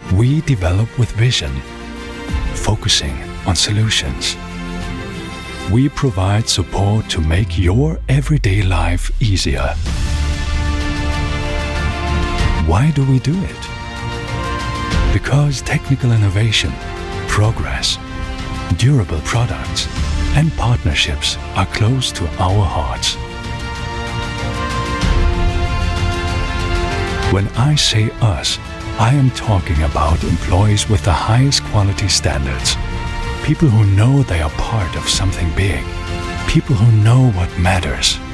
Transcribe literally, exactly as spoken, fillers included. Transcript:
We develop with vision, focusing on solutions. We provide support to make your everyday life easier. Why do we do it? Because technical innovation, progress, durable products, and partnerships are close to our hearts. When I say us, I am talking about employees with the highest quality standards. People who know they are part of something big. People who know what matters.